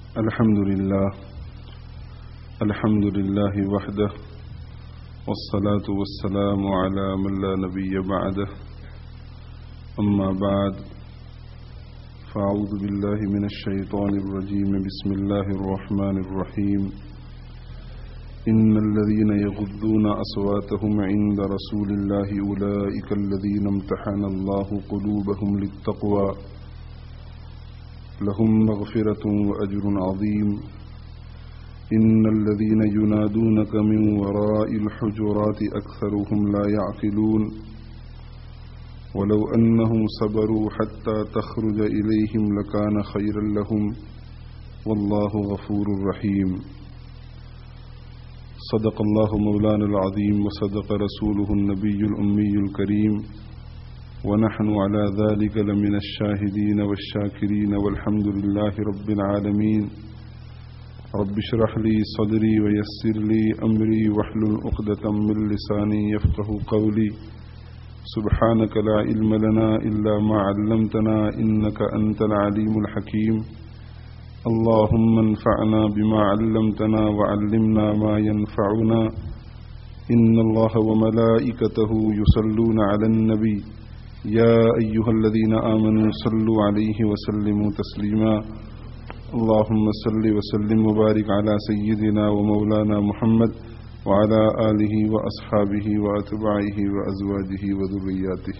الحمد لله وحده والصلاة والسلام على من لا نبي بعده أما بعد فأعوذ بالله من الشيطان الرجيم بسم الله الرحمن الرحيم إن الذين يغضون أصواتهم عند رسول الله أولئك الذين امتحن الله قلوبهم للتقوى لهم مغفرة وأجر عظيم إن الذين ينادونك من وراء الحجرات أكثرهم لا يعقلون ولو أنهم صبروا حتى تخرج إليهم لكان خيرا لهم والله غفور رحيم صدق الله مولانا العظيم وصدق رسوله النبي الأمي الكريم ونحن على ذلك لمن الشاهدين والشاكرين والحمد لله رب العالمين رب اشرح لي صدري ويسر لي أمري واحلل عقدة من لساني يفقهوا قولي سبحانك لا علم لنا إلا ما علمتنا إنك أنت العليم الحكيم اللهم انفعنا بما علمتنا وعلمنا ما ينفعنا إن الله وملائكته يصلون على النبي يا أيها الذين آمنوا صلوا عليه وسلموا تسليما اللهم صل وسلم وبارك على سيدنا ومولانا محمد وعلى آله وأصحابه وأتباعه وأزواجه وذرياته.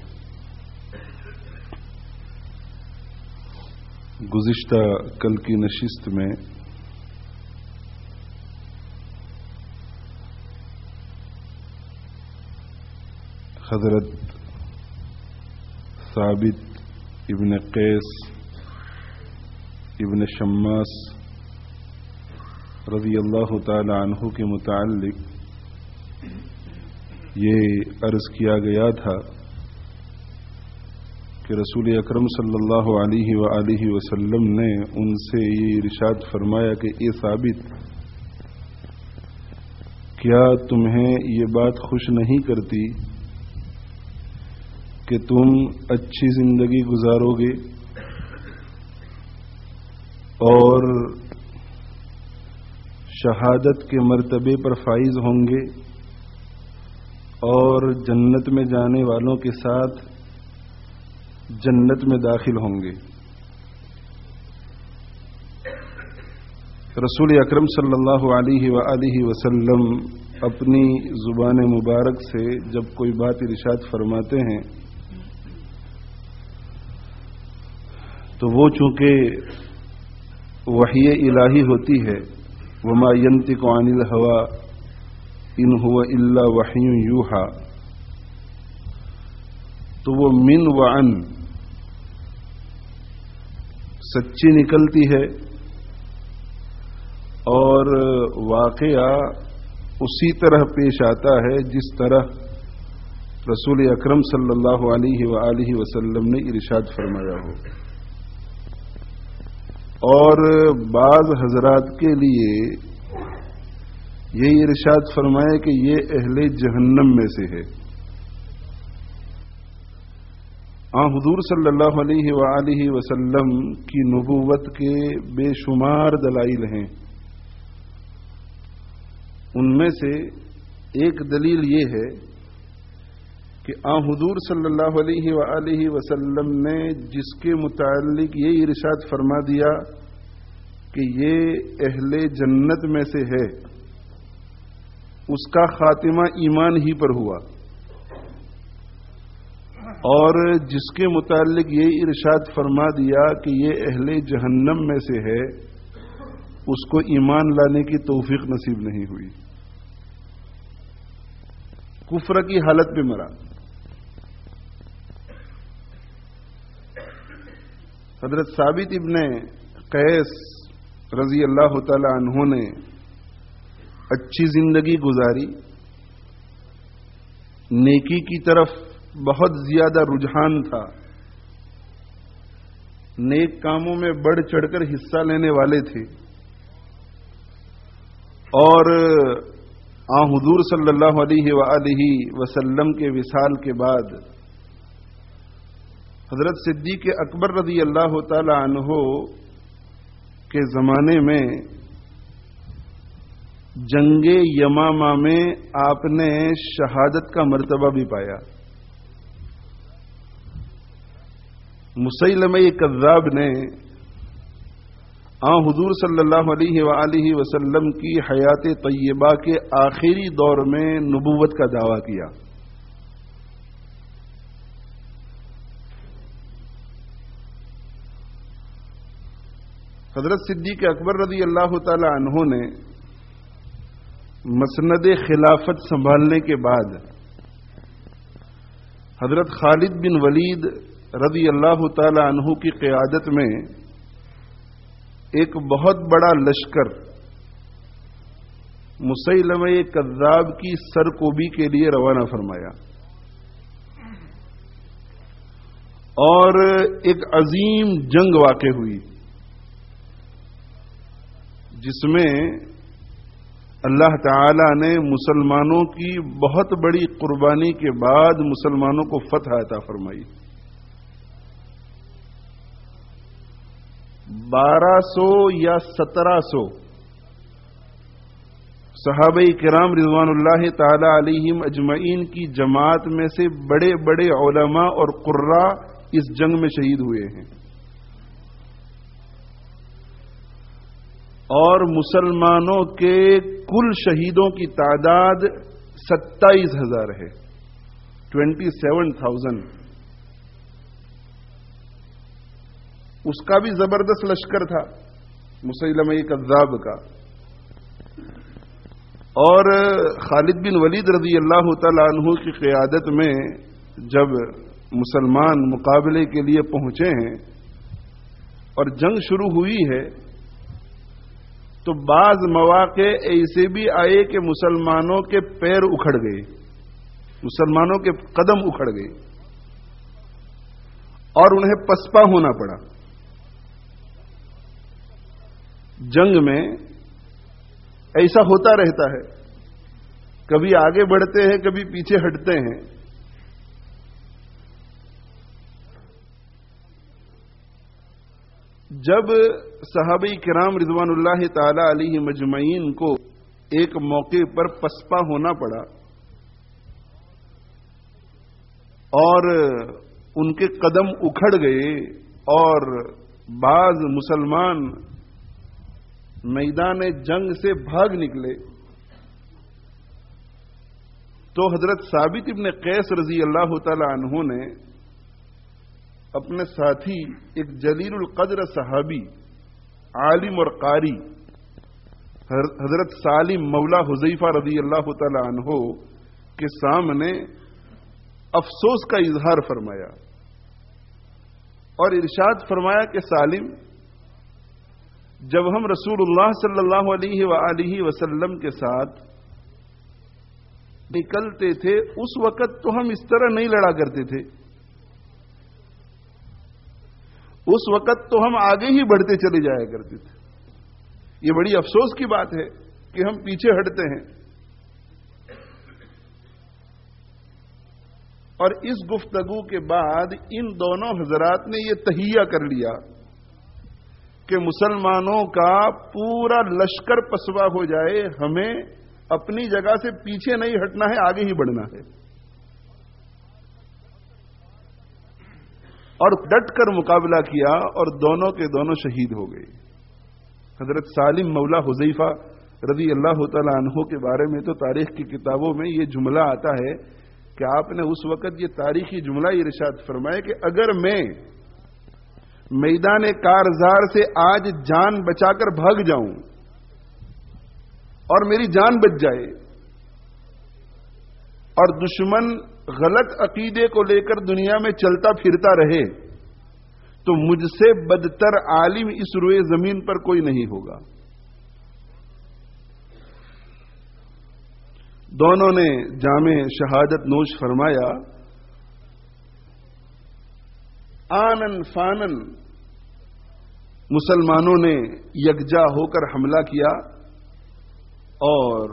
گزشتہ کل کی نشست میں حضرت ثابت ابن قیس ابن شماس رضی اللہ تعالی عنہ کے متعلق یہ عرض کیا گیا تھا کہ رسول اکرم صلی اللہ علیہ وآلہ وسلم نے ان سے یہ ارشاد فرمایا کہ اے ثابت، کیا تمہیں یہ بات خوش نہیں کرتی کہ تم اچھی زندگی گزارو گے اور شہادت کے مرتبے پر فائز ہوں گے اور جنت میں جانے والوں کے ساتھ جنت میں داخل ہوں گے؟ رسول اکرم صلی اللہ علیہ وآلہ وسلم اپنی زبان مبارک سے جب کوئی بات ارشاد فرماتے ہیں تو وہ چونکہ وحی الہی ہوتی ہے، وما ينطق عن الهوى ان هو الا وحی یوحى، تو وہ من وعن سچی نکلتی ہے اور واقعہ اسی طرح پیش آتا ہے جس طرح رسول اکرم صلی اللہ علیہ وآلہ وسلم نے ارشاد فرمایا ہو. اور بعض حضرات کے لیے یہ ارشاد فرمائے کہ یہ اہل جہنم میں سے ہے. حضور صلی اللہ علیہ وآلہ وسلم کی نبوت کے بے شمار دلائل ہیں. ان میں سے ایک دلیل یہ ہے کہ حضور صلی اللہ علیہ وآلہ وسلم نے جس کے متعلق یہ ارشاد فرما دیا کہ یہ اہل جنت میں سے ہے، اس کا خاتمہ ایمان ہی پر ہوا، اور جس کے متعلق یہ ارشاد فرما دیا کہ یہ اہل جہنم میں سے ہے، اس کو ایمان لانے کی توفیق نصیب نہیں ہوئی، کفر کی حالت میں مرا. حضرت ثابت ابن قیس رضی اللہ تعالی عنہ نے اچھی زندگی گزاری، نیکی کی طرف بہت زیادہ رجحان تھا، نیک کاموں میں بڑھ چڑھ کر حصہ لینے والے تھے، اور حضور صلی اللہ علیہ وآلہ وسلم کے وصال کے بعد حضرت صدیق اکبر رضی اللہ تعالی عنہ کے زمانے میں جنگ یمامہ میں آپ نے شہادت کا مرتبہ بھی پایا. مسیلمہ کذاب نے حضور صلی اللہ علیہ وآلہ وسلم کی حیات طیبہ کے آخری دور میں نبوت کا دعویٰ کیا. حضرت صدیق اکبر رضی اللہ تعالی عنہ نے مسند خلافت سنبھالنے کے بعد حضرت خالد بن ولید رضی اللہ تعالی عنہ کی قیادت میں ایک بہت بڑا لشکر مسیلمہ کذاب کی سرکوبی کے لیے روانہ فرمایا اور ایک عظیم جنگ واقع ہوئی جس میں اللہ تعالی نے مسلمانوں کی بہت بڑی قربانی کے بعد مسلمانوں کو فتح عطا فرمائی. 1200 یا 1700 صحابہ کرام رضوان اللہ تعالی علیہم اجمعین کی جماعت میں سے بڑے بڑے علماء اور قراء اس جنگ میں شہید ہوئے ہیں اور مسلمانوں کے کل شہیدوں کی تعداد 27,000 ہے. 27,000. اس کا بھی زبردست لشکر تھا مسیلمہ کذاب کا. اور خالد بن ولید رضی اللہ تعالی عنہ کی قیادت میں جب مسلمان مقابلے کے لیے پہنچے ہیں اور جنگ شروع ہوئی ہے تو بعض مواقع ایسے بھی آئے کہ مسلمانوں کے پیر اکھڑ گئے, مسلمانوں کے قدم اکھڑ گئے اور انہیں پسپا ہونا پڑا. جنگ میں ایسا ہوتا رہتا ہے, کبھی آگے بڑھتے ہیں کبھی پیچھے ہٹتے ہیں. جب صحابہ کرام رضوان اللہ تعالی علیہ مجمعین کو ایک موقع پر پسپا ہونا پڑا اور ان کے قدم اکھڑ گئے اور بعض مسلمان میدان جنگ سے بھاگ نکلے, تو حضرت ثابت ابن قیس رضی اللہ تعالی عنہ نے اپنے ساتھی ایک جلیل القدر صحابی عالم اور قاری حضرت سالم مولا حذیفہ رضی اللہ تعالی عنہ کے سامنے افسوس کا اظہار فرمایا اور ارشاد فرمایا کہ سالم, جب ہم رسول اللہ صلی اللہ علیہ وآلہ وسلم کے ساتھ نکلتے تھے اس وقت تو ہم اس طرح نہیں لڑا کرتے تھے, اس وقت تو ہم آگے ہی بڑھتے چلے جایا کرتے تھے. یہ بڑی افسوس کی بات ہے کہ ہم پیچھے ہٹتے ہیں. اور اس گفتگو کے بعد ان دونوں حضرات نے یہ تہیہ کر لیا کہ مسلمانوں کا پورا لشکر پسوا ہو جائے, ہمیں اپنی جگہ سے پیچھے نہیں ہٹنا ہے, آگے ہی بڑھنا ہے. اور ڈٹ کر مقابلہ کیا اور دونوں کے دونوں شہید ہو گئے. حضرت سالم مولا حذیفہ رضی اللہ تعالی عنہ کے بارے میں تو تاریخ کی کتابوں میں یہ جملہ آتا ہے کہ آپ نے اس وقت یہ تاریخی جملہ ارشاد فرمایا کہ اگر میں میدان کارزار سے آج جان بچا کر بھاگ جاؤں اور میری جان بچ جائے اور دشمن غلط عقیدے کو لے کر دنیا میں چلتا پھرتا رہے تو مجھ سے بدتر عالم اس روئے زمین پر کوئی نہیں ہوگا. دونوں نے جام شہادت نوش فرمایا. آنن فانن مسلمانوں نے یکجا ہو کر حملہ کیا اور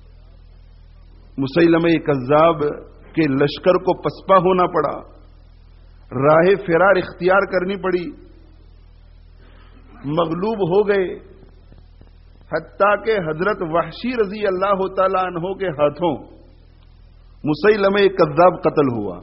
مسیلمہ کذاب کے لشکر کو پسپا ہونا پڑا, راہ فرار اختیار کرنی پڑی. مغلوب ہو گئے، حتیٰ کہ حضرت وحشی رضی اللہ تعالیٰ عنہ کے ہاتھوں مسیلمہ کذاب قتل ہوا۔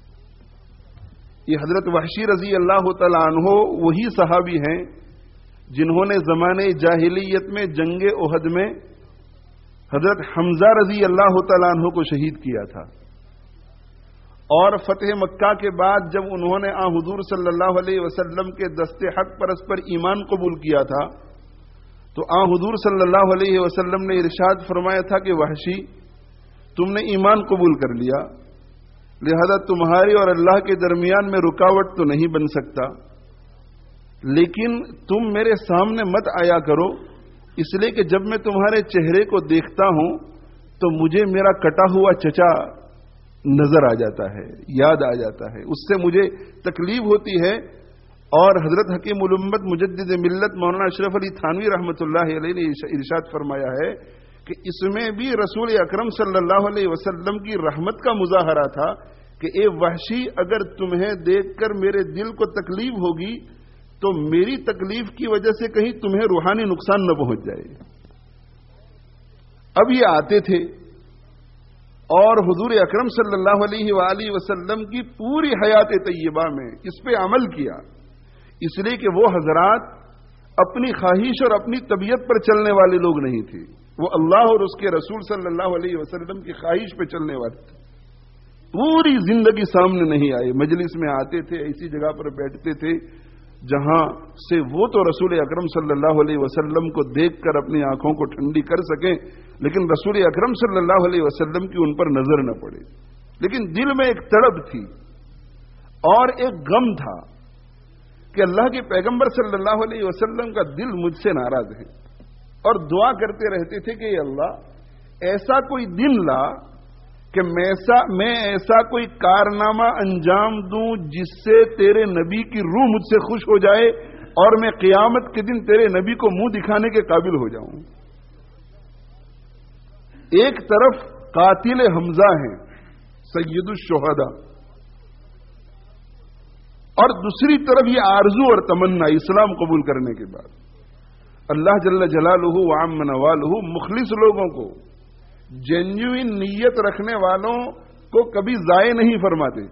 یہ حضرت وحشی رضی اللہ تعالیٰ عنہ وہی صحابی ہیں جنہوں نے زمانے جاہلیت میں جنگ احد میں حضرت حمزہ رضی اللہ تعالیٰ عنہ کو شہید کیا تھا، اور فتح مکہ کے بعد جب انہوں نے حضور صلی اللہ علیہ وسلم کے دست حق پرست پر ایمان قبول کیا تھا تو حضور صلی اللہ علیہ وسلم نے ارشاد فرمایا تھا کہ وحشی تم نے ایمان قبول کر لیا، لہذا تمہاری اور اللہ کے درمیان میں رکاوٹ تو نہیں بن سکتا، لیکن تم میرے سامنے مت آیا کرو، اس لیے کہ جب میں تمہارے چہرے کو دیکھتا ہوں تو مجھے میرا کٹا ہوا چچا نظر آ جاتا ہے، یاد آ جاتا ہے، اس سے مجھے تکلیف ہوتی ہے۔ اور حضرت حکیم الامت مجدد ملت مولانا اشرف علی تھانوی رحمۃ اللہ علیہ نے ارشاد فرمایا ہے کہ اس میں بھی رسول اکرم صلی اللہ علیہ وسلم کی رحمت کا مظاہرہ تھا کہ اے وحشی، اگر تمہیں دیکھ کر میرے دل کو تکلیف ہوگی تو میری تکلیف کی وجہ سے کہیں تمہیں روحانی نقصان نہ پہنچ جائے۔ اب یہ آتے تھے اور حضور اکرم صلی اللہ علیہ وآلہ وسلم کی پوری حیات طیبہ میں اس پہ عمل کیا، اس لیے کہ وہ حضرات اپنی خواہش اور اپنی طبیعت پر چلنے والے لوگ نہیں تھے، وہ اللہ اور اس کے رسول صلی اللہ علیہ وسلم کی خواہش پہ چلنے والے تھے۔ پوری زندگی سامنے نہیں آئے، مجلس میں آتے تھے، ایسی جگہ پر بیٹھتے تھے جہاں سے وہ تو رسول اکرم صلی اللہ علیہ وسلم کو دیکھ کر اپنی آنکھوں کو ٹھنڈی کر سکیں، لیکن رسول اکرم صلی اللہ علیہ وسلم کی ان پر نظر نہ پڑے، لیکن دل میں ایک تڑپ تھی اور ایک غم تھا کہ اللہ کے پیغمبر صلی اللہ علیہ وسلم کا دل مجھ سے ناراض ہے، اور دعا کرتے رہتے تھے کہ اے اللہ ایسا کوئی دن لا کہ میں ایسا کوئی کارنامہ انجام دوں جس سے تیرے نبی کی روح مجھ سے خوش ہو جائے اور میں قیامت کے دن تیرے نبی کو منہ دکھانے کے قابل ہو جاؤں۔ ایک طرف قاتل حمزہ ہیں سید الشہداء، اور دوسری طرف یہ آرزو اور تمنا اسلام قبول کرنے کے بعد اللہ جل جلالہ وعم نوالہ مخلص لوگوں کو، جینیوئن نیت رکھنے والوں کو کبھی ضائع نہیں فرماتے۔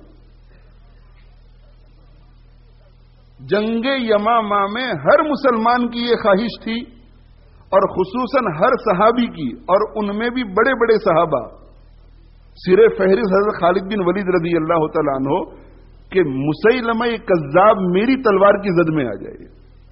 جنگ یمامہ میں ہر مسلمان کی یہ خواہش تھی، اور خصوصاً ہر صحابی کی، اور ان میں بھی بڑے بڑے صحابہ، سر فہرست حضرت خالد بن ولید رضی اللہ تعالیٰ عنہ کہ مسیلمہ کذاب میری تلوار کی زد میں آ جائے۔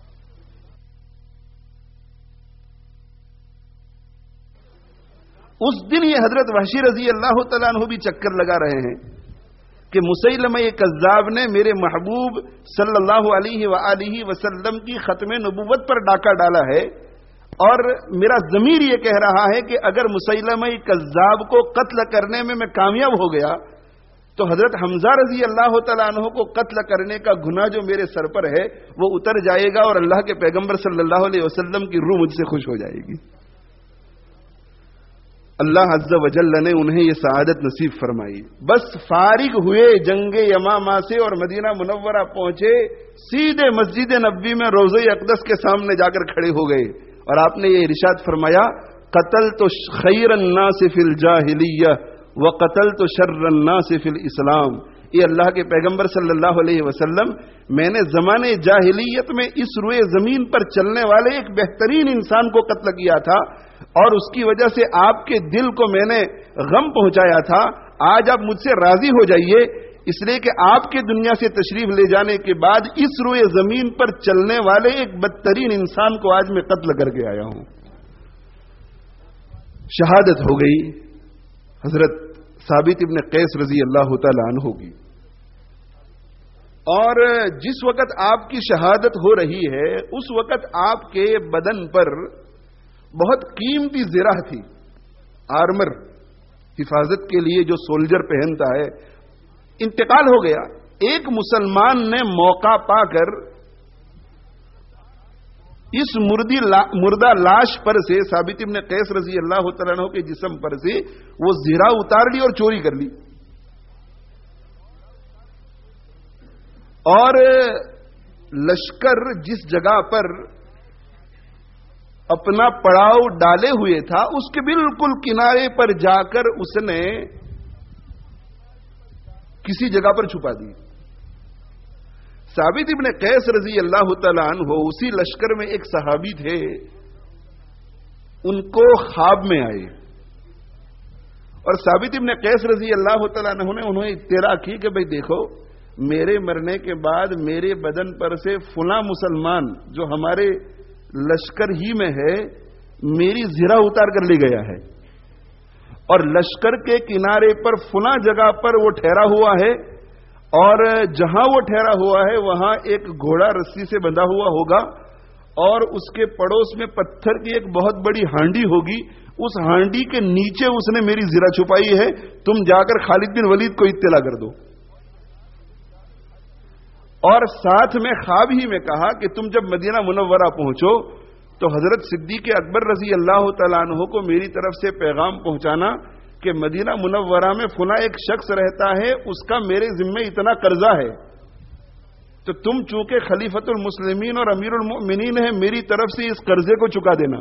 اس دن یہ حضرت وحشی رضی اللہ تعالیٰ عنہ بھی چکر لگا رہے ہیں کہ مسیلمہ کذاب نے میرے محبوب صلی اللہ علیہ وآلہ وسلم کی ختم نبوت پر ڈاکہ ڈالا ہے، اور میرا ضمیر یہ کہہ رہا ہے کہ اگر مسیلمہ کذاب کو قتل کرنے میں کامیاب ہو گیا تو حضرت حمزہ رضی اللہ تعالیٰ عنہ کو قتل کرنے کا گناہ جو میرے سر پر ہے وہ اتر جائے گا، اور اللہ کے پیغمبر صلی اللہ علیہ وسلم کی روح مجھ سے خوش ہو جائے گی۔ اللہ عز و جل نے انہیں یہ سعادت نصیب فرمائی۔ بس فارغ ہوئے جنگ یمامہ سے اور مدینہ منورہ پہنچے، سیدھے مسجد نبوی میں روضہ اقدس کے سامنے جا کر کھڑے ہو گئے، اور آپ نے یہ ارشاد فرمایا قتلت خیر الناس فی الجاہلیہ وقتلت شر الناس فی الاسلام۔ یہ اللہ کے پیغمبر صلی اللہ علیہ وسلم، میں نے زمانے جاہلیت میں اس روئے زمین پر چلنے والے ایک بہترین انسان کو قتل کیا تھا، اور اس کی وجہ سے آپ کے دل کو میں نے غم پہنچایا تھا۔ آج آپ مجھ سے راضی ہو جائیے، اس لیے کہ آپ کے دنیا سے تشریف لے جانے کے بعد اس روئے زمین پر چلنے والے ایک بدترین انسان کو آج میں قتل کر کے آیا ہوں۔ شہادت ہو گئی حضرت ثابت ابن قیس رضی اللہ تعالی عنہ کی، اور جس وقت آپ کی شہادت ہو رہی ہے اس وقت آپ کے بدن پر بہت قیمتی زرہ تھی، آرمر، حفاظت کے لیے جو سولجر پہنتا ہے، انتقال ہو گیا۔ ایک مسلمان نے موقع پا کر اس مردہ لاش پر سے ثابت ابن قیس رضی اللہ تعالیٰ عنہ کے جسم پر سے وہ زرہ اتار لی اور چوری کر لی، اور لشکر جس جگہ پر اپنا پڑاؤ ڈالے ہوئے تھا، اس کے بالکل کنارے پر جا کر اس نے کسی جگہ پر چھپا دی۔ ثابت ابن قیس رضی اللہ تعالیٰ عنہ اسی لشکر میں ایک صحابی تھے، ان کو خواب میں آئے اور ثابت ابن قیس رضی اللہ تعالیٰ عنہ نے انہیں اطلاع کی کہ بھئی دیکھو، میرے مرنے کے بعد میرے بدن پر سے فلاں مسلمان جو ہمارے لشکر ہی میں ہے میری زرہ اتار کر لے گیا ہے، اور لشکر کے کنارے پر فلاں جگہ پر وہ ٹھہرا ہوا ہے، اور جہاں وہ ٹھہرا ہوا ہے وہاں ایک گھوڑا رسی سے بندھا ہوا ہوگا، اور اس کے پڑوس میں پتھر کی ایک بہت بڑی ہانڈی ہوگی، اس ہانڈی کے نیچے اس نے میری زرہ چھپائی ہے، تم جا کر خالد بن ولید کو اطلاع کر دو۔ اور ساتھ میں خواب ہی میں کہا کہ تم جب مدینہ منورہ پہنچو تو حضرت صدیق اکبر رضی اللہ تعالیٰ عنہ کو میری طرف سے پیغام پہنچانا کہ مدینہ منورہ میں فلاں ایک شخص رہتا ہے، اس کا میرے ذمے اتنا قرضہ ہے، تو تم چونکہ خلیفۃ المسلمین اور امیر المؤمنین ہیں میری طرف سے اس قرضے کو چکا دینا۔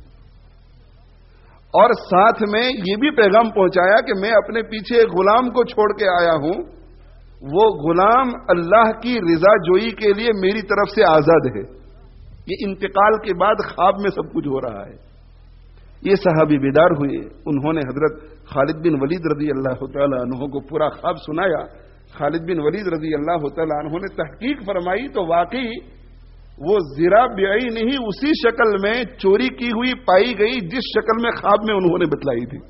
اور ساتھ میں یہ بھی پیغام پہنچایا کہ میں اپنے پیچھے ایک غلام کو چھوڑ کے آیا ہوں، وہ غلام اللہ کی رضا جوئی کے لیے میری طرف سے آزاد ہے۔ یہ انتقال کے بعد خواب میں سب کچھ ہو رہا ہے۔ یہ صحابی بیدار ہوئے، انہوں نے حضرت خالد بن ولید رضی اللہ تعالی عنہ کو پورا خواب سنایا۔ خالد بن ولید رضی اللہ تعالی عنہ نے تحقیق فرمائی تو واقعی وہ زرہ بیعی نہیں اسی شکل میں چوری کی ہوئی پائی گئی جس شکل میں خواب میں انہوں نے بتلائی تھی۔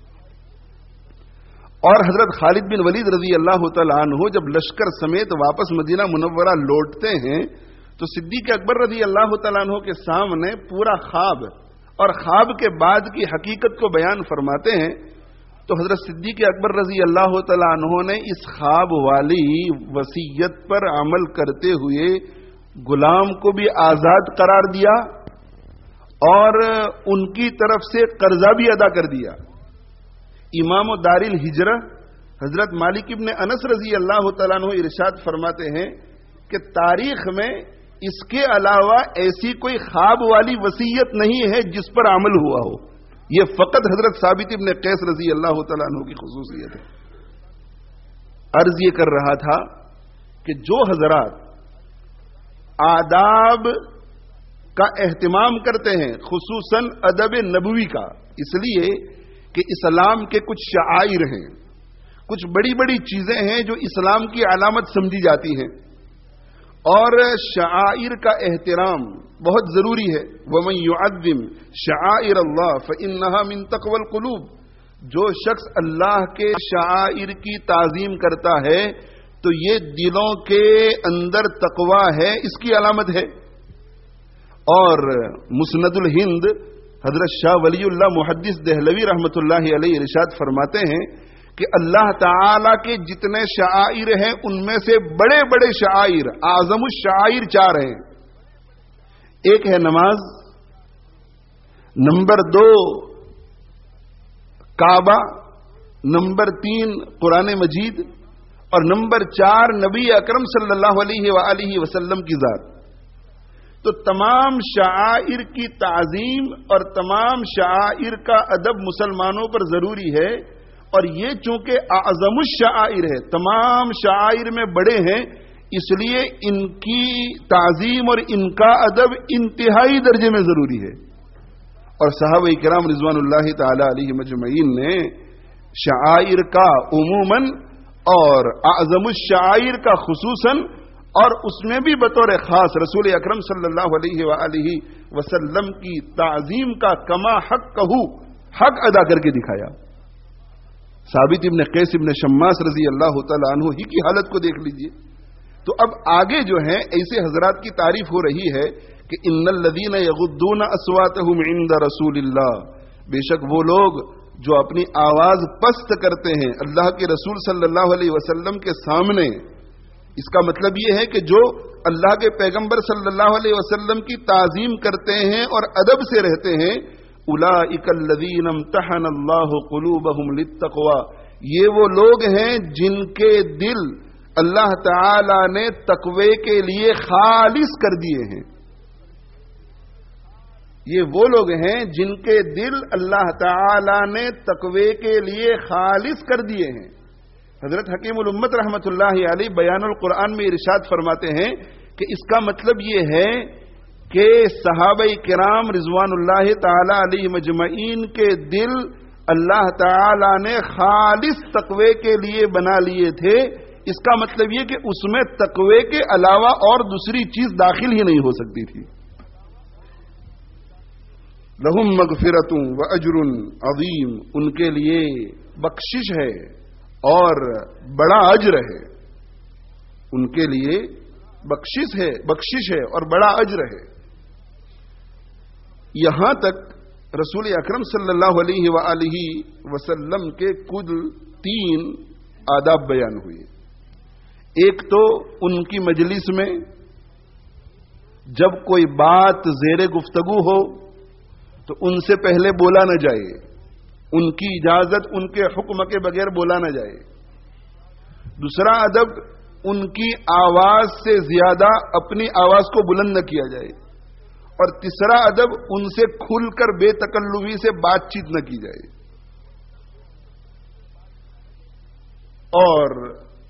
اور حضرت خالد بن ولید رضی اللہ تعالی عنہ جب لشکر سمیت واپس مدینہ منورہ لوٹتے ہیں تو صدیق اکبر رضی اللہ تعالیٰ عنہ کے سامنے پورا خواب اور خواب کے بعد کی حقیقت کو بیان فرماتے ہیں، تو حضرت صدیق اکبر رضی اللہ تعالیٰ عنہ نے اس خواب والی وصیت پر عمل کرتے ہوئے غلام کو بھی آزاد قرار دیا اور ان کی طرف سے قرضہ بھی ادا کر دیا۔ امام و دار الہجرہ حضرت مالک ابن انس رضی اللہ تعالیٰ عنہ ارشاد فرماتے ہیں کہ تاریخ میں اس کے علاوہ ایسی کوئی خواب والی وصیت نہیں ہے جس پر عمل ہوا ہو، یہ فقط حضرت ثابت ابن قیس رضی اللہ تعالیٰ عنہ کی خصوصیت ہے۔ عرض یہ کر رہا تھا کہ جو حضرات آداب کا اہتمام کرتے ہیں، خصوصاً ادب نبوی کا، اس لیے کہ اسلام کے کچھ شعائر ہیں، کچھ بڑی بڑی چیزیں ہیں جو اسلام کی علامت سمجھی جاتی ہیں، اور شعائر کا احترام بہت ضروری ہے۔ وَمَن يُعَظِّمْ شَعَائِرَ اللَّهِ فَإِنَّهَا مِن تَقْوَى الْقُلُوبِ، جو شخص اللہ کے شعائر کی تعظیم کرتا ہے تو یہ دلوں کے اندر تقوی ہے، اس کی علامت ہے۔ اور مسند الہند حضرت شاہ ولی اللہ محدث دہلوی رحمۃ اللہ علیہ ارشاد فرماتے ہیں کہ اللہ تعالی کے جتنے شعائر ہیں ان میں سے بڑے بڑے شعائر، اعظم الشعائر 4 ہیں۔ ایک ہے نماز، نمبر 2 کعبہ، نمبر 3 قرآن مجید، اور نمبر 4 نبی اکرم صلی اللہ علیہ وآلہ وسلم کی ذات۔ تو تمام شعائر کی تعظیم اور تمام شعائر کا ادب مسلمانوں پر ضروری ہے، اور یہ چونکہ اعظم الشعائر ہے، تمام شعائر میں بڑے ہیں، اس لیے ان کی تعظیم اور ان کا ادب انتہائی درجے میں ضروری ہے۔ اور صحابہ کرام رضوان اللہ تعالی علیہ مجمعین نے شعائر کا عموماً اور اعظم الشعائر کا خصوصاً، اور اس میں بھی بطور خاص رسول اکرم صلی اللہ علیہ وآلہ وسلم کی تعظیم کا کما حق کہو حق ادا کر کے دکھایا۔ ثابت ابن قیس ابن شماس رضی اللہ تعالیٰ عنہ ہی کی حالت کو دیکھ لیجئے۔ تو اب آگے جو ہیں ایسے حضرات کی تعریف ہو رہی ہے کہ ان الذین یغضون اصواتهم عند رسول اللہ، بے شک وہ لوگ جو اپنی آواز پست کرتے ہیں اللہ کے رسول صلی اللہ علیہ وسلم کے سامنے۔ اس کا مطلب یہ ہے کہ جو اللہ کے پیغمبر صلی اللہ علیہ وسلم کی تعظیم کرتے ہیں اور ادب سے رہتے ہیں، اولئک الذین امتحن اللہ قلوبہم للتقوی، یہ وہ لوگ ہیں جن کے دل اللہ تعالی نے تقوی کے لیے خالص کر دیے ہیں۔ یہ وہ لوگ ہیں جن کے دل اللہ تعالی نے تقوی کے لیے خالص کر دیے ہیں. حضرت حکیم الامت رحمت اللہ علیہ بیان القرآن میں ارشاد فرماتے ہیں کہ اس کا مطلب یہ ہے کہ صحابہ کرام رضوان اللہ تعالی علیہ مجمعین کے دل اللہ تعالی نے خالص تقوی کے لیے بنا لیے تھے. اس کا مطلب یہ کہ اس میں تقوی کے علاوہ اور دوسری چیز داخل ہی نہیں ہو سکتی تھی. لہم مغفرۃ و اجر عظیم، ان کے لیے بخشش ہے اور بڑا اجر ہے. ان کے لیے بخشش ہے اور بڑا اجر ہے. یہاں تک رسول اکرم صلی اللہ علیہ وآلہ وسلم کے کل 3 آداب بیان ہوئے. ایک تو ان کی مجلس میں جب کوئی بات زیر گفتگو ہو تو ان سے پہلے بولا نہ جائے، ان کی اجازت ان کے حکم کے بغیر بولا نہ جائے. دوسرا ادب، ان کی آواز سے زیادہ اپنی آواز کو بلند نہ کیا جائے. اور تیسرا ادب، ان سے کھل کر بے تکلفی سے بات چیت نہ کی جائے. اور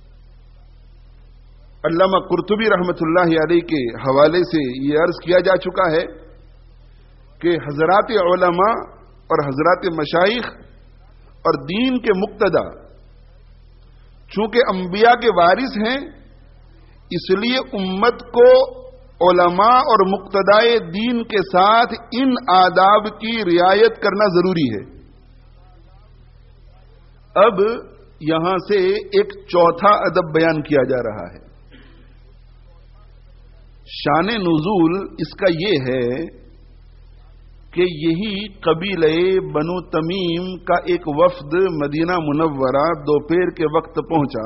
علامہ قرطبی رحمت اللہ علیہ کے حوالے سے یہ عرض کیا جا چکا ہے کہ حضرات علماء اور حضرات مشائخ اور دین کے مقتدا چونکہ انبیاء کے وارث ہیں، اس لیے امت کو علماء اور مقتدائے دین کے ساتھ ان آداب کی رعایت کرنا ضروری ہے. اب یہاں سے ایک چوتھا ادب بیان کیا جا رہا ہے. شان نزول اس کا یہ ہے کہ یہی قبیلہ بنو تمیم کا ایک وفد مدینہ منورہ دوپہر کے وقت پہنچا.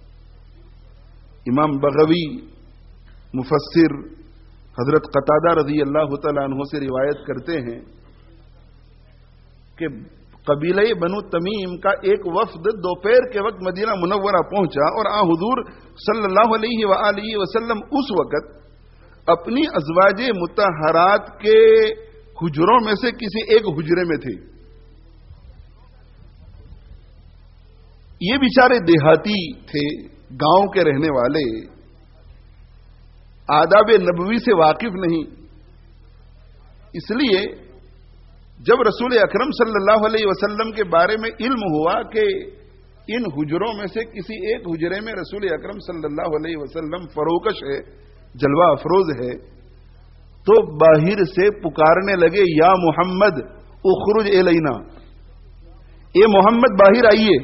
امام بغوی مفسر حضرت قتادہ رضی اللہ تعالیٰ عنہ سے روایت کرتے ہیں کہ قبیلہ بنو تمیم کا ایک وفد دوپہر کے وقت مدینہ منورہ پہنچا اور حضور صلی اللہ علیہ وآلہ وسلم اس وقت اپنی ازواج مطہرات کے حجروں میں سے کسی ایک حجرے میں تھے. یہ بیچارے دیہاتی تھے، گاؤں کے رہنے والے، آداب نبوی سے واقف نہیں. اس لیے جب رسول اکرم صلی اللہ علیہ وسلم کے بارے میں علم ہوا کہ ان حجروں میں سے کسی ایک حجرے میں رسول اکرم صلی اللہ علیہ وسلم فروکش ہے، جلوہ افروز ہے، تو باہر سے پکارنے لگے، یا محمد اخرج الینا، اے محمد باہر آئیے.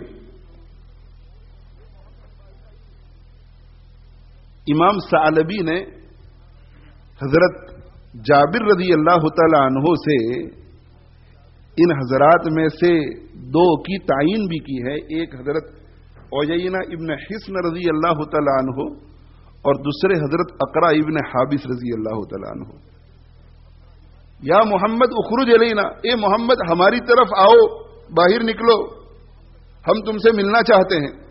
امام ثعلبی نے حضرت جابر رضی اللہ تعالی عنہ سے ان حضرات میں سے 2 کی تعین بھی کی ہے. ایک حضرت عیینہ ابن حصن رضی اللہ تعالی عنہ اور دوسرے حضرت اقرا ابن حابس رضی اللہ تعالی عنہ. یا محمد اخرج الینا، اے محمد ہماری طرف آؤ، باہر نکلو، ہم تم سے ملنا چاہتے ہیں.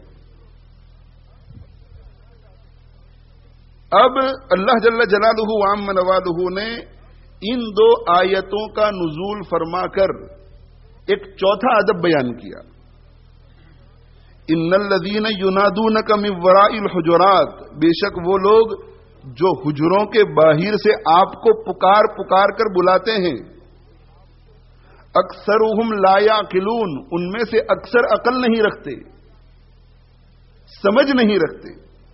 اب اللہ جل جلالہ وعم نوالہ نے ان 2 آیتوں کا نزول فرما کر ایک چوتھا ادب بیان کیا. ان الذین ینادونک من وراء الحجرات، بے شک وہ لوگ جو حجروں کے باہر سے آپ کو پکار پکار کر بلاتے ہیں، اکثرهم لا یعقلون، ان میں سے اکثر عقل نہیں رکھتے، سمجھ نہیں رکھتے.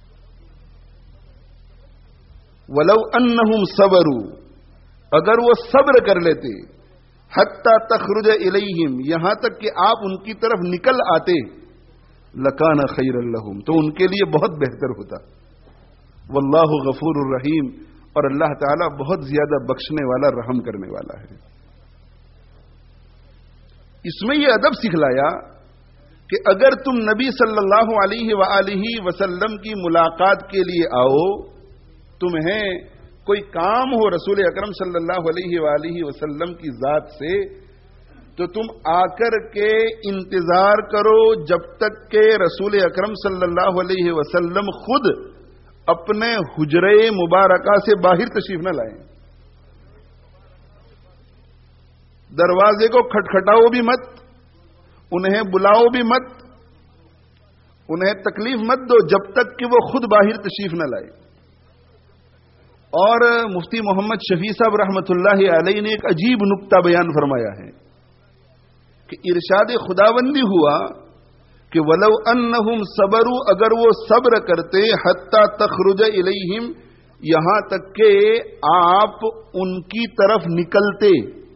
ولو انہم صبروا، اگر وہ صبر کر لیتے، حتی تخرج الیہم، یہاں تک کہ آپ ان کی طرف نکل آتے، لکان خیر لہم، تو ان کے لیے بہت بہتر ہوتا. واللہ غفور الرحیم، اور اللہ تعالیٰ بہت زیادہ بخشنے والا، رحم کرنے والا ہے. اس میں یہ ادب سکھلایا کہ اگر تم نبی صلی اللہ علیہ وآلہ وسلم کی ملاقات کے لیے آؤ، تمہیں کوئی کام ہو رسول اکرم صلی اللہ علیہ وآلہ وسلم کی ذات سے، تو تم آ کر کے انتظار کرو جب تک کہ رسول اکرم صلی اللہ علیہ وسلم خود اپنے حجرے مبارکہ سے باہر تشریف نہ لائیں. दरवाजे को खटखटाओ भी मत, उन्हें बुलाओ भी मत, उन्हें तकलीफ मत दो जब तक कि वो खुद बाहर तशरीफ न लाए। और मुफ्ती मोहम्मद शफी साहब रहमतुल्लाहि अलैहि ने एक अजीब नुक्ता बयान फरमाया है कि इरशाद खुदाबंदी हुआ कि वलौ अन्नहुम सबरू, अगर वो सब्र करते, हत्ता तखरुज इलैहिम, यहां तक कि आप उनकी तरफ निकलते।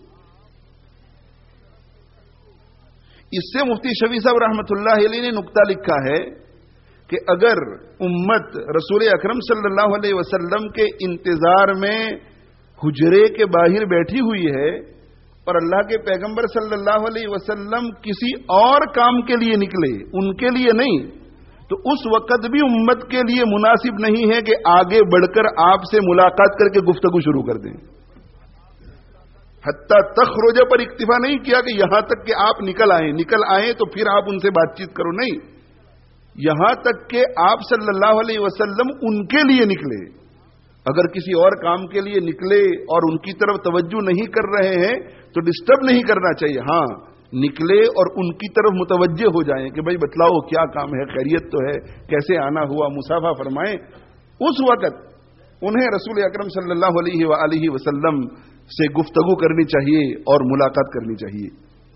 इससे मुफ्ती शफी साहब रहमतुल्लाहि अलैहि ने नुक्ता लिखा है कि अगर उम्मत रसूल अकरम सल्लल्लाहु अलैहि वसल्लम के इंतजार में हुजरे के बाहर बैठी हुई है और अल्लाह के पैगंबर सल्लल्लाहु अलैहि वसल्लम किसी और काम के लिए निकले, उनके लिए नहीं, तो उस वक्त भी उम्मत के लिए मुनासिब नहीं है कि आगे बढ़कर आपसे मुलाकात करके गुफ्तगू शुरू कर दें। हत्ता तखरुज पर इक्तिफा नहीं किया कि यहां तक कि आप निकल आए तो फिर आप उनसे बातचीत करो, नहीं, यहां तक कि आप सल्लल्लाहु अलैहि वसल्लम उनके लिए निकले। अगर किसी और काम के लिए निकले और उनकी तरफ तवज्जो नहीं कर रहे हैं तो डिस्टर्ब नहीं करना चाहिए। हां, निकले और उनकी तरफ मुतवज्जे हो जाएं कि भाई बतलाओ क्या काम है, खैरियत तो है, कैसे आना हुआ, मुसाफा फरमाएं। उस वक्त उन्हें रसूल अकरम सल्लल्लाहु अलैहि वसल्लम से गुफ्तगू करनी चाहिए और मुलाकात करनी चाहिए।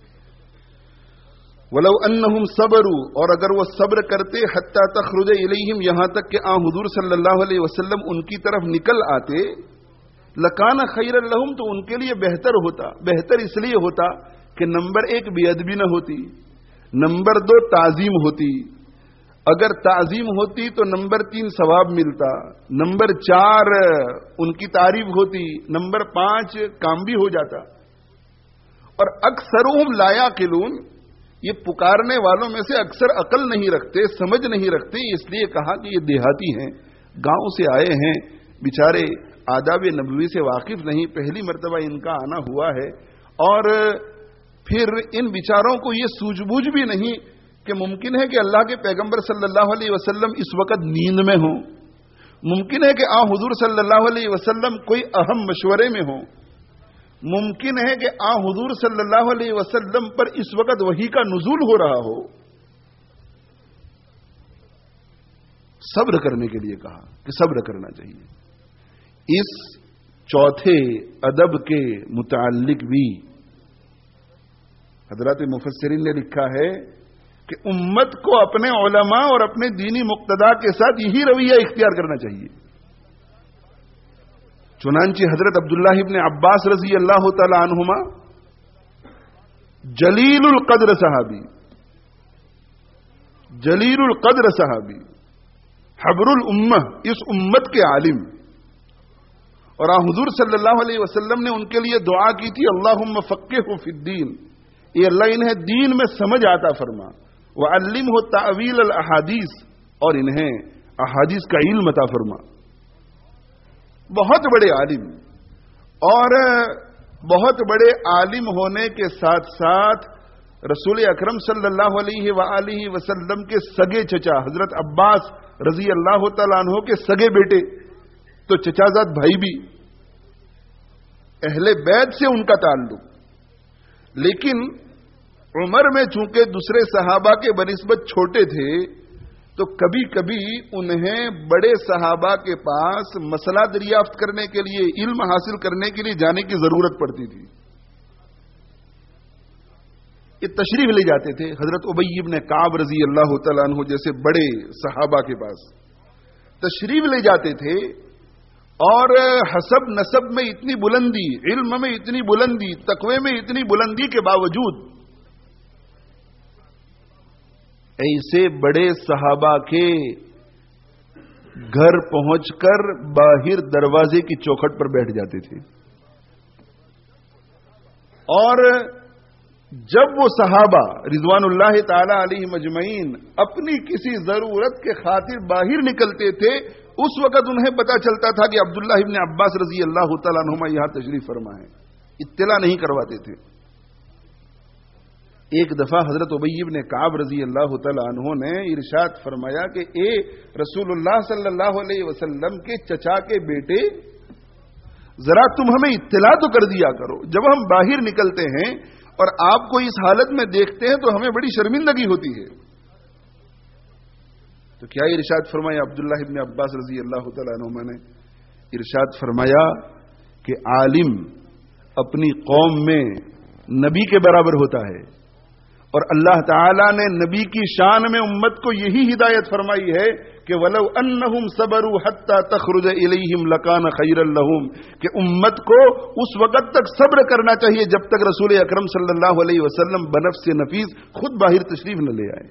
वलौ अन्नहुम सबरू, और अगर वो सब्र करते, हत्ता तखरुज इलैहिम, यहां तक कि आ हुजूर सल्लल्लाहु अलैहि वसल्लम उनकी तरफ निकल आते, लकाना खैरन लहुम, तो उनके लिए बेहतर होता। बेहतर इसलिए होता कि नंबर 1 बेअदबी न होती, नंबर 2 ताजीम होती, अगर ताजीम होती तो नंबर 3 सवाब मिलता, नंबर 4 उनकी तारीफ होती, नंबर 5 काम भी हो जाता। और अक्सरुहुम ला याकिलून, ये पुकारने वालों में से अक्सर अकल नहीं रखते, समझ नहीं रखते, इसलिए कहा कि ये देहाती हैं, गांव से आए हैं, बेचारे आदाब नबवी से वाकिफ नहीं, पहली मर्तबा इनका आना हुआ है। और फिर इन विचारों को ये सूझबूझ भी नहीं कि मुमकिन है कि अल्लाह के पैगंबर सल्लल्लाहु अलैहि वसल्लम इस वक्त नींद में हो, मुमकिन है कि आ हुजूर सल्लल्लाहु अलैहि वसल्लम कोई अहम मशवरे में हो, मुमकिन है कि आ हुजूर सल्लल्लाहु अलैहि वसल्लम पर इस वक्त वही का नुज़ूल हो रहा हो। सब्र करने के लिए कहा कि सब्र करना चाहिए। इस चौथे अदब के मुताल्लिक भी हजरत मुफस्सिरीन ने लिखा है कि उम्मत को अपने उलमा और अपने दीनी मुक्तदा के साथ यही रवैया इख्तियार करना चाहिए। चुनांचे हजरत अब्दुल्लाह इब्न अब्बास रजी अल्लाह तआला अन्हुमा, जलीलुल कद्र सहाबी, जलीलुल कद्र सहाबी, हब्रुल उम्मह, इस उम्मत के आलिम, और हुजूर सल्लल्लाहु अलैहि वसल्लम ने उनके लिए दुआ की थी, अल्लाहुम्मा फक्किहु फिद्दीन, ये अल्लाह इन्हें दीन में समझ आता फरमा, व अल्लिमहु तावील अल अहादीस, और इन्हें अहादीस का इल्म अता फरमा। बहुत बड़े आलिम, और बहुत बड़े आलिम होने के साथ साथ रसूल अकरम सल्लल्लाहु अलैहि वसल्लम के सगे चचा हजरत अब्बास रजी अल्लाह तआला अन्हु के सगे बेटे, तो चचाजाद भाई भी, अहले बैत से उनका ताल्लुक। लेकिन उम्र में चूंकि दूसरे सहाबा के बनिस्बत छोटे थे, तो कभी कभी उन्हें बड़े सहाबा के पास मसला दरियाफ्त करने के लिए, इल्म हासिल करने के लिए जाने की जरूरत पड़ती थी। ये तशरीफ ले जाते थे हजरत उबई इब्न काब रजी अल्लाह तआला अन्हु जैसे बड़े सहाबा के पास तशरीफ ले जाते थे, और हसब नसब में इतनी बुलंदी, इल्म में इतनी बुलंदी, तकवे में इतनी बुलंदी के बावजूद ऐसे बड़े सहाबा के घर पहुंचकर बाहर दरवाजे की चौखट पर बैठ जाते थे। और जब वो सहाबा रिजवानुल्लाह ताला अलैहि मजमईन अपनी किसी जरूरत के खातिर बाहर निकलते थे, उस वक्त उन्हें पता चलता था कि अब्दुल्लाह इब्न अब्बास रजी अल्लाह तआला अन्हुमा यहां तशरीफ फरमा है, इत्तला नहीं करवाते थे। एक दफा हजरत उबई इब्न काब रजी अल्लाह तआला अन्हु ने इरशाद फरमाया कि ए रसूलुल्लाह सल्लल्लाहु अलैहि वसल्लम के चचा के बेटे, ذرا تم ہمیں اطلاع تو کر دیا کرو. جب ہم باہر نکلتے ہیں اور آپ کو اس حالت میں دیکھتے ہیں تو ہمیں بڑی شرمندگی ہوتی ہے. تو کیا ارشاد فرمایا عبداللہ ابن عباس رضی اللہ تعالیٰ عنہما نے؟ ارشاد فرمایا کہ عالم اپنی قوم میں نبی کے برابر ہوتا ہے، اور اللہ تعالیٰ نے نبی کی شان میں امت کو یہی ہدایت فرمائی ہے کہ وَلَوْ أَنَّهُمْ صَبَرُوا حَتَّى تَخْرُجَ إِلَيْهِمْ لَكَانَ خَيْرًا لَهُمْ، کہ امت کو اس وقت تک صبر کرنا چاہیے جب تک رسول اکرم صلی اللہ علیہ وسلم بنفس نفیس خود باہر تشریف نہ لے آئے.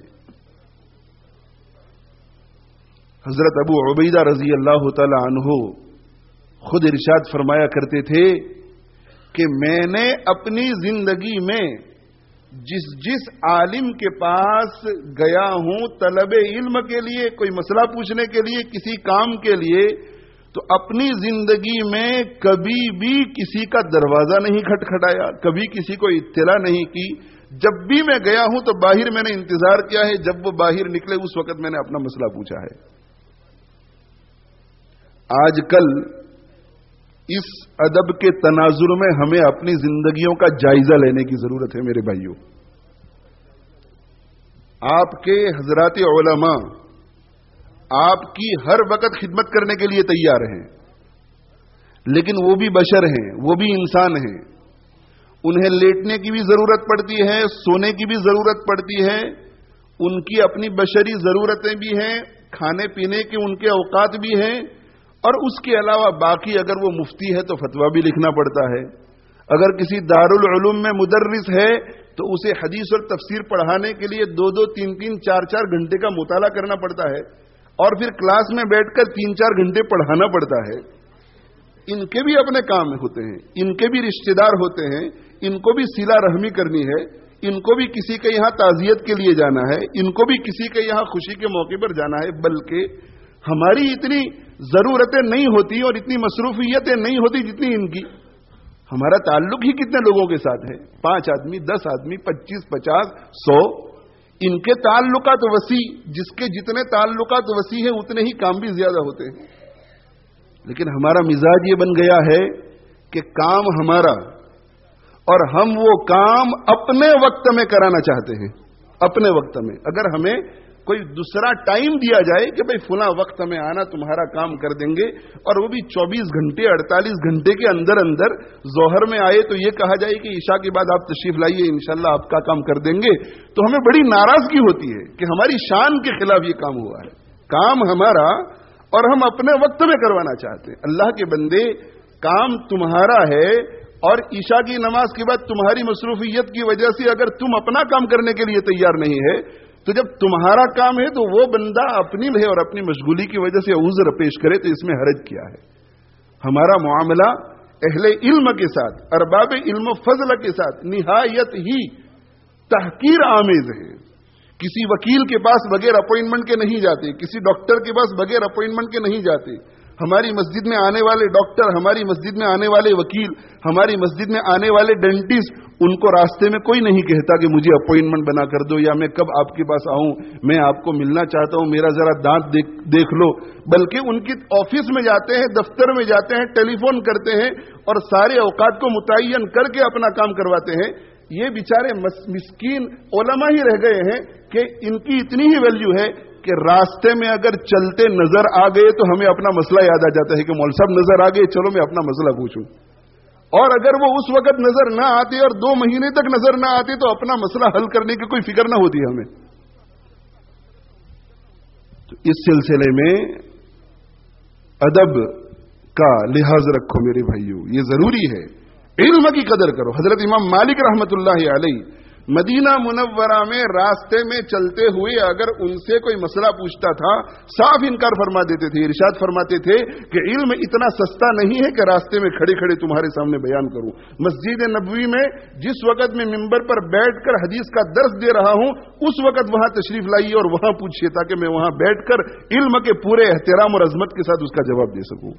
حضرت ابو عبیدہ رضی اللہ تعالی عنہ خود ارشاد فرمایا کرتے تھے کہ میں نے اپنی زندگی میں جس عالم کے پاس گیا ہوں طلب علم کے لیے، کوئی مسئلہ پوچھنے کے لیے، کسی کام کے لیے، تو اپنی زندگی میں کبھی بھی کسی کا دروازہ نہیں کھٹکھٹایا، کبھی کسی کو اطلاع نہیں کی. جب بھی میں گیا ہوں تو باہر میں نے انتظار کیا ہے، جب وہ باہر نکلے اس وقت میں نے اپنا مسئلہ پوچھا ہے. آج کل اس ادب کے تناظر میں ہمیں اپنی زندگیوں کا جائزہ لینے کی ضرورت ہے. میرے بھائیوں، آپ کے حضرات علماء آپ کی ہر وقت خدمت کرنے کے لیے تیار ہیں، لیکن وہ بھی بشر ہیں، وہ بھی انسان ہیں. انہیں لیٹنے کی بھی ضرورت پڑتی ہے، سونے کی بھی ضرورت پڑتی ہے، ان کی اپنی بشری ضرورتیں بھی ہیں، کھانے پینے کے ان کے اوقات بھی ہیں، اور اس کے علاوہ باقی اگر وہ مفتی ہے تو فتویٰ بھی لکھنا پڑتا ہے. اگر کسی دارالعلوم میں مدرس ہے تو اسے حدیث اور تفسیر پڑھانے کے لیے 2-2, 3-3, 4-4 گھنٹے کا مطالعہ کرنا پڑتا ہے، اور پھر کلاس میں بیٹھ کر 3-4 گھنٹے پڑھانا پڑتا ہے. ان کے بھی اپنے کام ہوتے ہیں، ان کے بھی رشتہ دار ہوتے ہیں، ان کو بھی صلہ رحمی کرنی ہے، ان کو بھی کسی کے یہاں تعزیت کے لیے جانا ہے، ان کو بھی کسی کے یہاں خوشی کے موقع پر جانا ہے. بلکہ ہماری اتنی ضرورتیں نہیں ہوتی اور اتنی مصروفیتیں نہیں ہوتی جتنی ان کی. ہمارا تعلق ہی کتنے لوگوں کے ساتھ ہے؟ 5 آدمی، 10 آدمی، 25، 50، 100. ان کے تعلقات وسیع، جس کے جتنے تعلقات وسیع ہیں اتنے ہی کام بھی زیادہ ہوتے ہیں. لیکن ہمارا مزاج یہ بن گیا ہے کہ کام ہمارا، اور ہم وہ کام اپنے وقت میں کرانا چاہتے ہیں. اپنے وقت میں اگر ہمیں کوئی دوسرا ٹائم دیا جائے کہ بھئی فلاں وقت میں آنا، تمہارا کام کر دیں گے، اور وہ بھی 24 گھنٹے 48 گھنٹے کے اندر اندر ظہر میں آئے تو یہ کہا جائے کہ عشاء کے بعد آپ تشریف لائیے، انشاءاللہ آپ کا کام کر دیں گے، تو ہمیں بڑی ناراضگی ہوتی ہے کہ ہماری شان کے خلاف یہ کام ہوا ہے. کام ہمارا اور ہم اپنے وقت میں کروانا چاہتے ہیں. اللہ کے بندے، کام تمہارا ہے، اور عشاء کی نماز کے بعد تمہاری مصروفیت کی وجہ سے اگر تم اپنا کام کرنے کے لیے تیار نہیں ہے تو جب تمہارا کام ہے تو وہ بندہ اپنی ہے اور اپنی مشغولی کی وجہ سے عذر پیش کرے تو اس میں حرج کیا ہے؟ ہمارا معاملہ اہل علم کے ساتھ، ارباب علم و فضل کے ساتھ نہایت ہی تحقیر آمیز ہے. کسی وکیل کے پاس بغیر اپوائنٹمنٹ کے نہیں جاتے، کسی ڈاکٹر کے پاس بغیر اپوائنٹمنٹ کے نہیں جاتے. ہماری مسجد میں آنے والے ڈاکٹر، ہماری مسجد میں آنے والے وکیل، ہماری مسجد میں آنے والے ڈینٹسٹ، ان کو راستے میں کوئی نہیں کہتا کہ مجھے اپوائنٹمنٹ بنا کر دو، یا میں کب آپ کے پاس آؤں، میں آپ کو ملنا چاہتا ہوں، میرا ذرا دانت دیکھ لو. بلکہ ان کی آفس میں جاتے ہیں، دفتر میں جاتے ہیں، ٹیلی فون کرتے ہیں اور سارے اوقات کو متعین کر کے اپنا کام کرواتے ہیں. یہ بیچارے مسکین علماء ہی رہ گئے ہیں کہ ان کی اتنی ہی ویلیو ہے کہ راستے میں اگر چلتے نظر آ گئے تو ہمیں اپنا مسئلہ یاد آ جاتا ہے کہ مول صاحب نظر آ گئے، چلو میں اپنا مسئلہ پوچھوں. اور اگر وہ اس وقت نظر نہ آتے اور 2 مہینے تک نظر نہ آتے تو اپنا مسئلہ حل کرنے کی کوئی فکر نہ ہوتی ہمیں. تو اس سلسلے میں ادب کا لحاظ رکھو میرے بھائیو، یہ ضروری ہے. علم کی قدر کرو. حضرت امام مالک رحمت اللہ علیہ مدینہ منورہ میں راستے میں چلتے ہوئے اگر ان سے کوئی مسئلہ پوچھتا تھا صاف انکار فرما دیتے تھے. ارشاد فرماتے تھے کہ علم اتنا سستا نہیں ہے کہ راستے میں کھڑے کھڑے تمہارے سامنے بیان کروں. مسجد نبوی میں جس وقت میں ممبر پر بیٹھ کر حدیث کا درس دے رہا ہوں اس وقت وہاں تشریف لائیے اور وہاں پوچھیے تاکہ میں وہاں بیٹھ کر علم کے پورے احترام اور عظمت کے ساتھ اس کا جواب دے سکوں.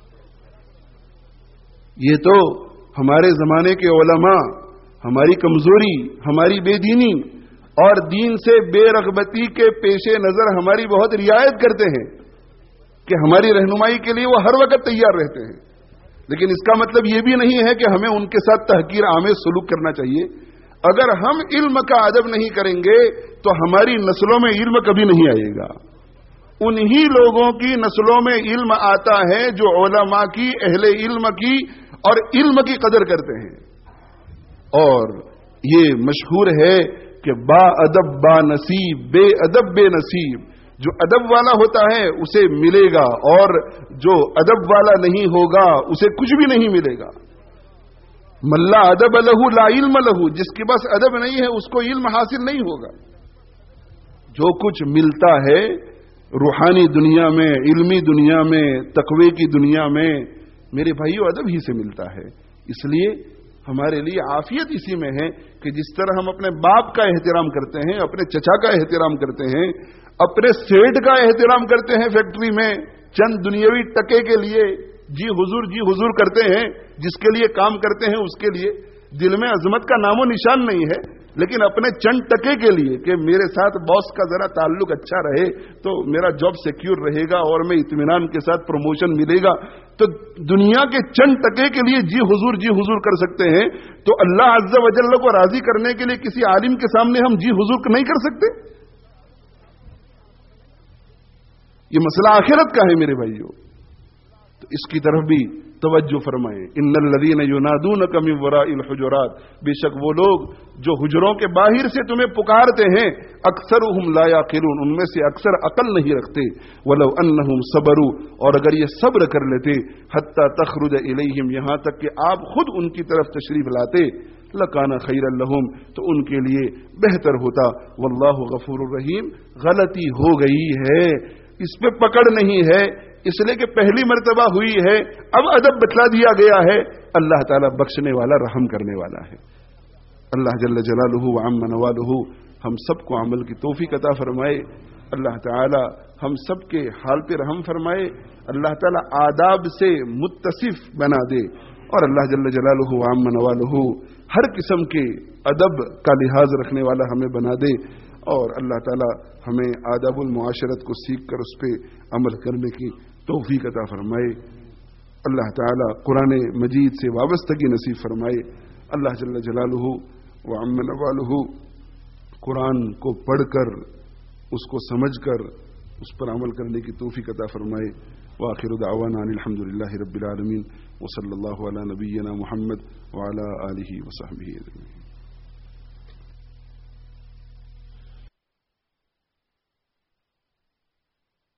یہ تو ہمارے زمانے کے علماء ہماری کمزوری، ہماری بے دینی اور دین سے بے رغبتی کے پیش نظر ہماری بہت رعایت کرتے ہیں کہ ہماری رہنمائی کے لیے وہ ہر وقت تیار رہتے ہیں. لیکن اس کا مطلب یہ بھی نہیں ہے کہ ہمیں ان کے ساتھ تحقیر آمیز سلوک کرنا چاہیے. اگر ہم علم کا ادب نہیں کریں گے تو ہماری نسلوں میں علم کبھی نہیں آئے گا. انہی لوگوں کی نسلوں میں علم آتا ہے جو علماء کی، اہل علم کی اور علم کی قدر کرتے ہیں. اور یہ مشہور ہے کہ با ادب با نصیب، بے ادب بے نصیب. جو ادب والا ہوتا ہے اسے ملے گا، اور جو ادب والا نہیں ہوگا اسے کچھ بھی نہیں ملے گا. ملا ادب لہو لا علم لہو، جس کے پاس ادب نہیں ہے اس کو علم حاصل نہیں ہوگا. جو کچھ ملتا ہے روحانی دنیا میں، علمی دنیا میں، تقوی کی دنیا میں، میرے بھائیو ادب ہی سے ملتا ہے. اس لیے ہمارے لیے عافیت اسی میں ہے کہ جس طرح ہم اپنے باپ کا احترام کرتے ہیں، اپنے چچا کا احترام کرتے ہیں، اپنے سیٹ کا احترام کرتے ہیں فیکٹری میں چند دنیاوی ٹکے کے لیے جی حضور کرتے ہیں، جس کے لیے کام کرتے ہیں اس کے لیے دل میں عظمت کا نام و نشان نہیں ہے، لیکن اپنے چند ٹکے کے لیے کہ میرے ساتھ باس کا ذرا تعلق اچھا رہے تو میرا جاب سیکیور رہے گا اور میں اطمینان کے ساتھ پروموشن ملے گا، تو دنیا کے چند ٹکے کے لیے جی حضور کر سکتے ہیں. تو اللہ عز و جل کو راضی کرنے کے لیے کسی عالم کے سامنے ہم جی حضور نہیں کر سکتے؟ یہ مسئلہ آخرت کا ہے میرے بھائیو. تو اس کی طرف بھی توجہ فرمائیں. ان الذین ینادونک من وراء الحجرات، بے شک وہ لوگ جو حجروں کے باہر سے تمہیں پکارتے ہیں، اکثرهم لا یعقلون، ان میں سے اکثر عقل نہیں رکھتے. ولو انہم صبروا، اور اگر یہ صبر کر لیتے، حتی تخرج الیہم، یہاں تک کہ آپ خود ان کی طرف تشریف لاتے، لکان خیر لہم، تو ان کے لیے بہتر ہوتا. واللہ غفور الرحیم. غلطی ہو گئی ہے، اس پہ پکڑ نہیں ہے، اس لیے کہ پہلی مرتبہ ہوئی ہے، اب ادب بتلا دیا گیا ہے. اللہ تعالیٰ بخشنے والا، رحم کرنے والا ہے. اللہ جل جلالہ وعم نوالہ ہم سب کو عمل کی توفیق عطا فرمائے. اللہ تعالیٰ ہم سب کے حال پہ رحم فرمائے. اللہ تعالیٰ آداب سے متصف بنا دے، اور اللہ جل جلالہ وعم نوالہ ہر قسم کے ادب کا لحاظ رکھنے والا ہمیں بنا دے. اور اللہ تعالیٰ ہمیں آداب المعاشرت کو سیکھ کر اس پہ عمل کرنے کی توفیق عطا فرمائے. اللہ تعالیٰ قرآن مجید سے وابستگی نصیب فرمائے. اللہ جل جلالہ وعم نوالہ قرآن کو پڑھ کر، اس کو سمجھ کر اس پر عمل کرنے کی توفیق عطا فرمائے. وآخر دعوانا ان الحمدللہ رب العالمین، وصلی اللہ علی نبینا محمد وعلی آلہ وصحبہ اجمعین.